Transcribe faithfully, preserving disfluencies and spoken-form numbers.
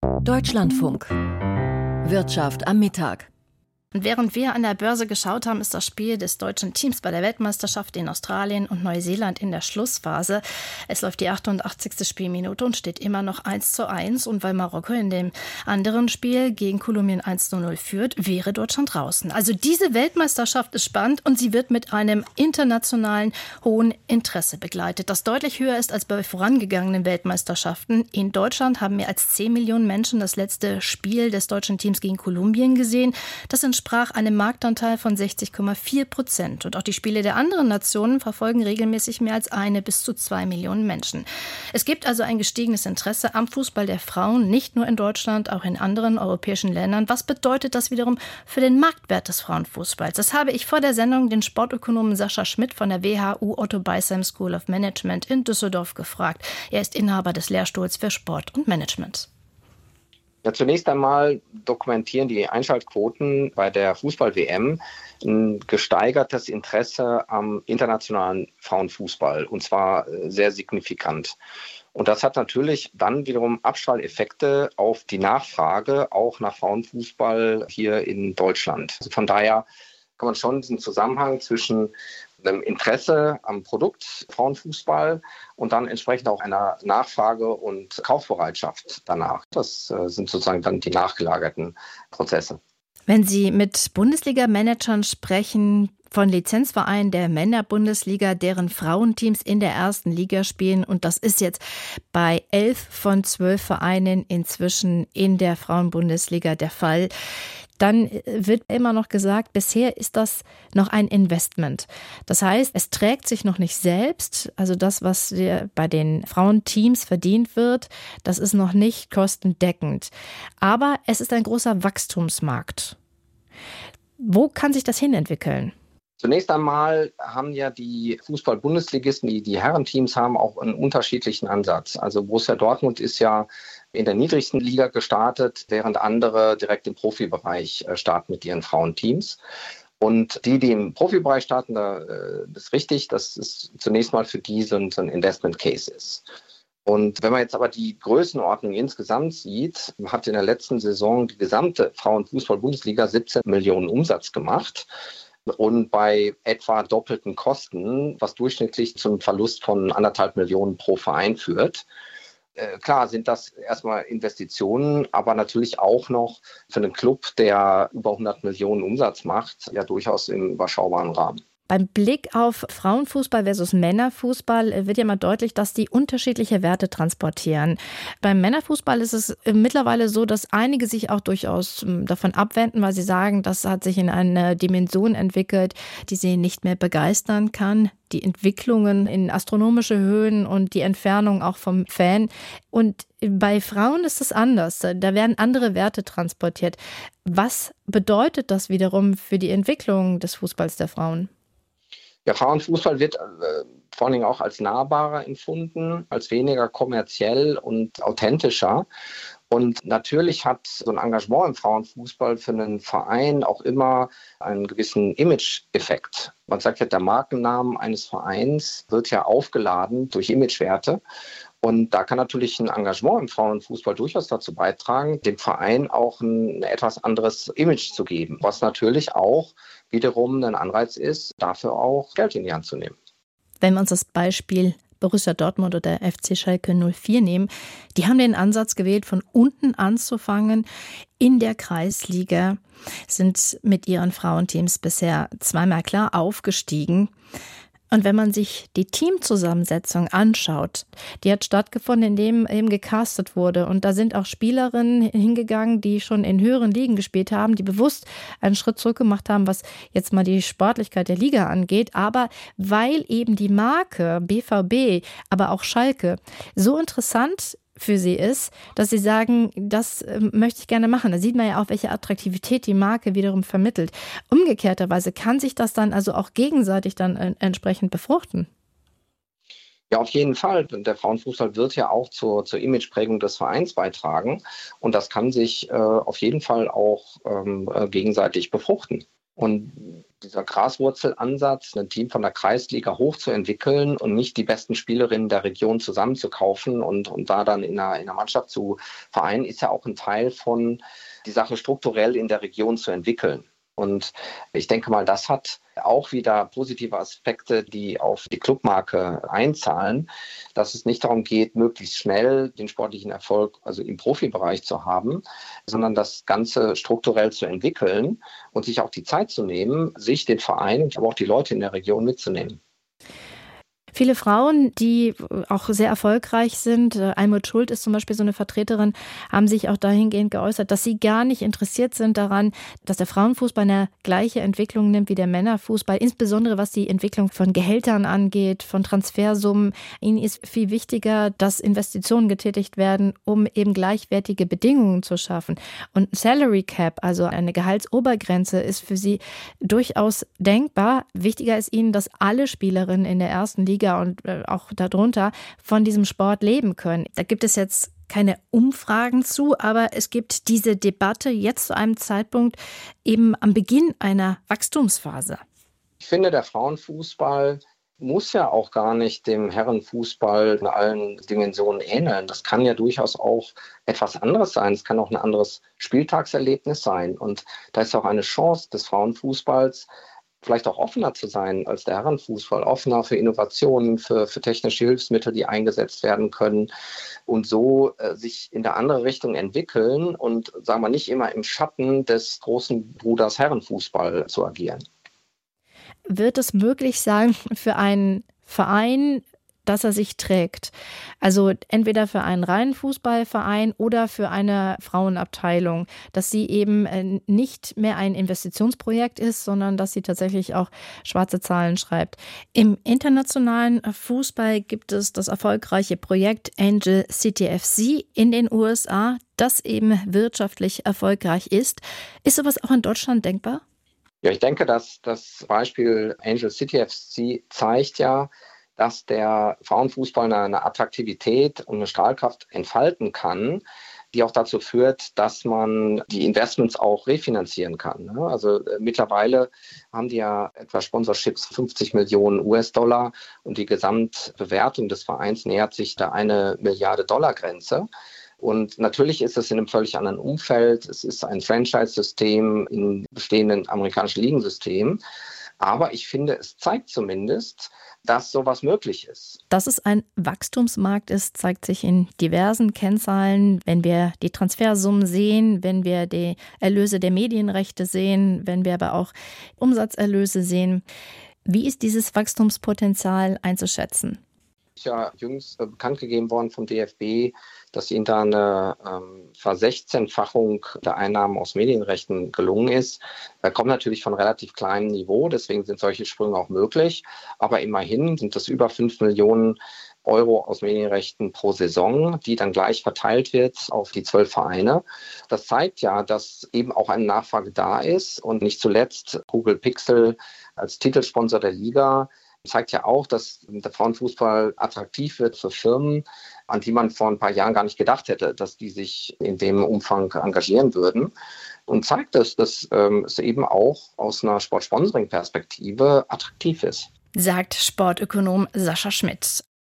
Deutschlandfunk. Wirtschaft am Mittag. Und während wir an der Börse geschaut haben, ist das Spiel des deutschen Teams bei der Weltmeisterschaft in Australien und Neuseeland in der Schlussphase. Es läuft die achtundachtzigste Spielminute und steht immer noch eins zu eins. Und weil Marokko in dem anderen Spiel gegen Kolumbien eins zu null führt, wäre Deutschland draußen. Also diese Weltmeisterschaft ist spannend und sie wird mit einem internationalen hohen Interesse begleitet, das deutlich höher ist als bei vorangegangenen Weltmeisterschaften. In Deutschland haben mehr als zehn Millionen Menschen das letzte Spiel des deutschen Teams gegen Kolumbien gesehen. Das entspricht sprach einem Marktanteil von sechzig Komma vier Prozent. Und auch die Spiele der anderen Nationen verfolgen regelmäßig mehr als eine bis zu zwei Millionen Menschen. Es gibt also ein gestiegenes Interesse am Fußball der Frauen, nicht nur in Deutschland, auch in anderen europäischen Ländern. Was bedeutet das wiederum für den Marktwert des Frauenfußballs? Das habe ich vor der Sendung den Sportökonomen Sascha Schmidt von der W H U Otto Beisheim School of Management in Düsseldorf gefragt. Er ist Inhaber des Lehrstuhls für Sport und Management. Ja, zunächst einmal dokumentieren die Einschaltquoten bei der Fußball-W M ein gesteigertes Interesse am internationalen Frauenfußball, und zwar sehr signifikant. Und das hat natürlich dann wiederum Abstrahleffekte auf die Nachfrage auch nach Frauenfußball hier in Deutschland. Also von daher kann man schon diesen Zusammenhang zwischen einem Interesse am Produkt Frauenfußball und dann entsprechend auch einer Nachfrage und Kaufbereitschaft danach. Das äh, sind sozusagen dann die nachgelagerten Prozesse. Wenn Sie mit Bundesliga-Managern sprechen, von Lizenzvereinen der Männerbundesliga, deren Frauenteams in der ersten Liga spielen, und das ist jetzt bei elf von zwölf Vereinen inzwischen in der Frauenbundesliga der Fall, dann wird immer noch gesagt, bisher ist das noch ein Investment. Das heißt, es trägt sich noch nicht selbst. Also das, was bei den Frauenteams verdient wird, das ist noch nicht kostendeckend. Aber es ist ein großer Wachstumsmarkt. Wo kann sich das hinentwickeln? Zunächst einmal haben ja die Fußball-Bundesligisten, die die Herrenteams haben, auch einen unterschiedlichen Ansatz. Also Borussia Dortmund ist ja in der niedrigsten Liga gestartet, während andere direkt im Profibereich starten mit ihren Frauenteams. Und die, die im Profibereich starten, das ist richtig, dass es zunächst mal für die so ein Investment Case ist. Und wenn man jetzt aber die Größenordnung insgesamt sieht, hat in der letzten Saison die gesamte Frauenfußball-Bundesliga siebzehn Millionen Umsatz gemacht. Und bei etwa doppelten Kosten, was durchschnittlich zum Verlust von anderthalb Millionen pro Verein führt. Äh, klar sind das erstmal Investitionen, aber natürlich auch noch für einen Club, der über hundert Millionen Umsatz macht, ja durchaus im überschaubaren Rahmen. Beim Blick auf Frauenfußball versus Männerfußball wird ja mal deutlich, dass die unterschiedliche Werte transportieren. Beim Männerfußball ist es mittlerweile so, dass einige sich auch durchaus davon abwenden, weil sie sagen, das hat sich in eine Dimension entwickelt, die sie nicht mehr begeistern kann. Die Entwicklungen in astronomische Höhen und die Entfernung auch vom Fan. Und bei Frauen ist es anders. Da werden andere Werte transportiert. Was bedeutet das wiederum für die Entwicklung des Fußballs der Frauen? Ja, Frauenfußball wird äh, vor allen Dingen auch als nahbarer empfunden, als weniger kommerziell und authentischer. Und natürlich hat so ein Engagement im Frauenfußball für einen Verein auch immer einen gewissen Image-Effekt. Man sagt ja, der Markennamen eines Vereins wird ja aufgeladen durch Imagewerte. Und da kann natürlich ein Engagement im Frauenfußball durchaus dazu beitragen, dem Verein auch ein etwas anderes Image zu geben, was natürlich auch wiederum ein Anreiz ist, dafür auch Geld in die Hand zu nehmen. Wenn wir uns das Beispiel Borussia Dortmund oder F C Schalke null vier nehmen, die haben den Ansatz gewählt, von unten anzufangen in der Kreisliga, sind mit ihren Frauenteams bisher zweimal klar aufgestiegen. Und wenn man sich die Teamzusammensetzung anschaut, die hat stattgefunden, indem eben gecastet wurde. Und da sind auch Spielerinnen hingegangen, die schon in höheren Ligen gespielt haben, die bewusst einen Schritt zurück gemacht haben, was jetzt mal die Sportlichkeit der Liga angeht. Aber weil eben die Marke B V B, aber auch Schalke so interessant für sie ist, dass sie sagen, das äh, möchte ich gerne machen. Da sieht man ja auch, welche Attraktivität die Marke wiederum vermittelt. Umgekehrterweise kann sich das dann also auch gegenseitig dann äh, entsprechend befruchten. Ja, auf jeden Fall. Der Frauenfußball wird ja auch zur, zur Imageprägung des Vereins beitragen. Und das kann sich äh, auf jeden Fall auch ähm, gegenseitig befruchten. Und dieser Graswurzelansatz, ein Team von der Kreisliga hochzuentwickeln und nicht die besten Spielerinnen der Region zusammenzukaufen und, und da dann in einer, in einer Mannschaft zu vereinen, ist ja auch ein Teil von, die Sache strukturell in der Region zu entwickeln. Und ich denke mal, das hat auch wieder positive Aspekte, die auf die Clubmarke einzahlen, dass es nicht darum geht, möglichst schnell den sportlichen Erfolg also im Profibereich zu haben, sondern das Ganze strukturell zu entwickeln und sich auch die Zeit zu nehmen, sich den Verein und aber auch die Leute in der Region mitzunehmen. Viele Frauen, die auch sehr erfolgreich sind, Almut Schuld ist zum Beispiel so eine Vertreterin, haben sich auch dahingehend geäußert, dass sie gar nicht interessiert sind daran, dass der Frauenfußball eine gleiche Entwicklung nimmt wie der Männerfußball, insbesondere was die Entwicklung von Gehältern angeht, von Transfersummen. Ihnen ist viel wichtiger, dass Investitionen getätigt werden, um eben gleichwertige Bedingungen zu schaffen. Und ein Salary Cap, also eine Gehaltsobergrenze, ist für sie durchaus denkbar. Wichtiger ist ihnen, dass alle Spielerinnen in der ersten Liga und auch darunter von diesem Sport leben können. Da gibt es jetzt keine Umfragen zu, aber es gibt diese Debatte jetzt zu einem Zeitpunkt eben am Beginn einer Wachstumsphase. Ich finde, der Frauenfußball muss ja auch gar nicht dem Herrenfußball in allen Dimensionen ähneln. Das kann ja durchaus auch etwas anderes sein. Es kann auch ein anderes Spieltagserlebnis sein. Und da ist auch eine Chance des Frauenfußballs, vielleicht auch offener zu sein als der Herrenfußball, offener für Innovationen, für, für technische Hilfsmittel, die eingesetzt werden können und so äh, sich in der andere Richtung entwickeln und, sagen wir, nicht immer im Schatten des großen Bruders Herrenfußball zu agieren. Wird es möglich sein für einen Verein, dass er sich trägt? Also entweder für einen reinen Fußballverein oder für eine Frauenabteilung, dass sie eben nicht mehr ein Investitionsprojekt ist, sondern dass sie tatsächlich auch schwarze Zahlen schreibt. Im internationalen Fußball gibt es das erfolgreiche Projekt Angel City F C in den U S A, das eben wirtschaftlich erfolgreich ist. Ist sowas auch in Deutschland denkbar? Ja, ich denke, dass das Beispiel Angel City F C zeigt ja, dass der Frauenfußball eine Attraktivität und eine Strahlkraft entfalten kann, die auch dazu führt, dass man die Investments auch refinanzieren kann. Also äh, mittlerweile haben die ja etwa Sponsorships fünfzig Millionen U S-Dollar und die Gesamtbewertung des Vereins nähert sich der eine Milliarde Dollar Grenze. Und natürlich ist es in einem völlig anderen Umfeld. Es ist ein Franchise-System in bestehenden amerikanischen Ligensystem. Aber ich finde, es zeigt zumindest, dass sowas möglich ist. Dass es ein Wachstumsmarkt ist, zeigt sich in diversen Kennzahlen. Wenn wir die Transfersummen sehen, wenn wir die Erlöse der Medienrechte sehen, wenn wir aber auch Umsatzerlöse sehen. Wie ist dieses Wachstumspotenzial einzuschätzen? Ist ja jüngst bekannt gegeben worden vom D F B, dass ihnen da eine ähm, Versechzehnfachung der Einnahmen aus Medienrechten gelungen ist. Da kommt natürlich von relativ kleinem Niveau, deswegen sind solche Sprünge auch möglich. Aber immerhin sind das über fünf Millionen Euro aus Medienrechten pro Saison, die dann gleich verteilt wird auf die zwölf Vereine. Das zeigt ja, dass eben auch eine Nachfrage da ist und nicht zuletzt Google Pixel als Titelsponsor der Liga zeigt ja auch, dass der Frauenfußball attraktiv wird für Firmen, an die man vor ein paar Jahren gar nicht gedacht hätte, dass die sich in dem Umfang engagieren würden. Und zeigt es, dass ähm, es eben auch aus einer Sportsponsoring-Perspektive attraktiv ist. Sagt Sportökonom Sascha Schmidt.